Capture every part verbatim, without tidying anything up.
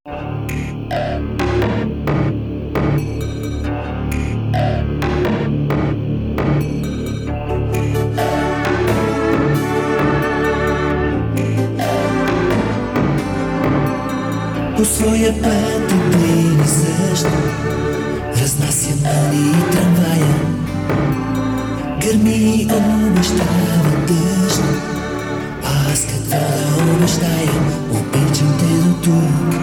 По своя път един и същ разнася мъни и трамвая. Гърми обещава дъжд, а аз какво да обещая? Обичам те до тук.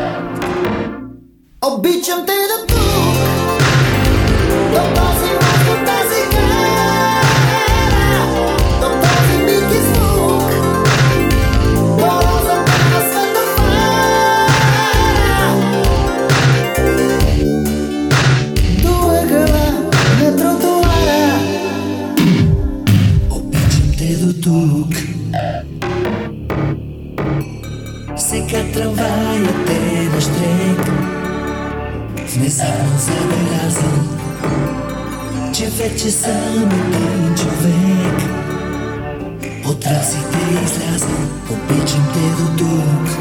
Обичам те до тук, до този мост, до тази гара, до този миг и звук, до розата на светофара, до ъгъла на тротуара. Обичам те до тук. Сега трамваят е на щрек. Внезапно забелязам, че вече съм един човек. От ръците излязам. Обичам те до тук.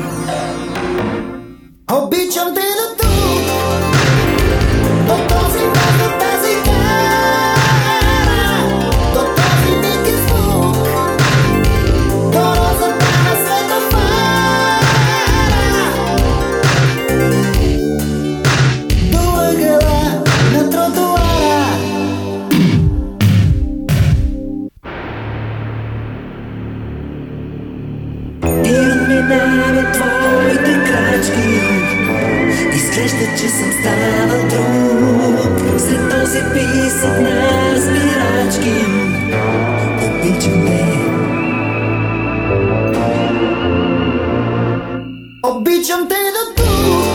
Обичам те до тук, до този мост, до тази гара, до този миг и звук, до розата на светофара, до ъгъла на тротуара. И отминават твоите крачки. Изглежда, че съм станал друг след този писък на спирачки. Обичам те. Обичам те до тук.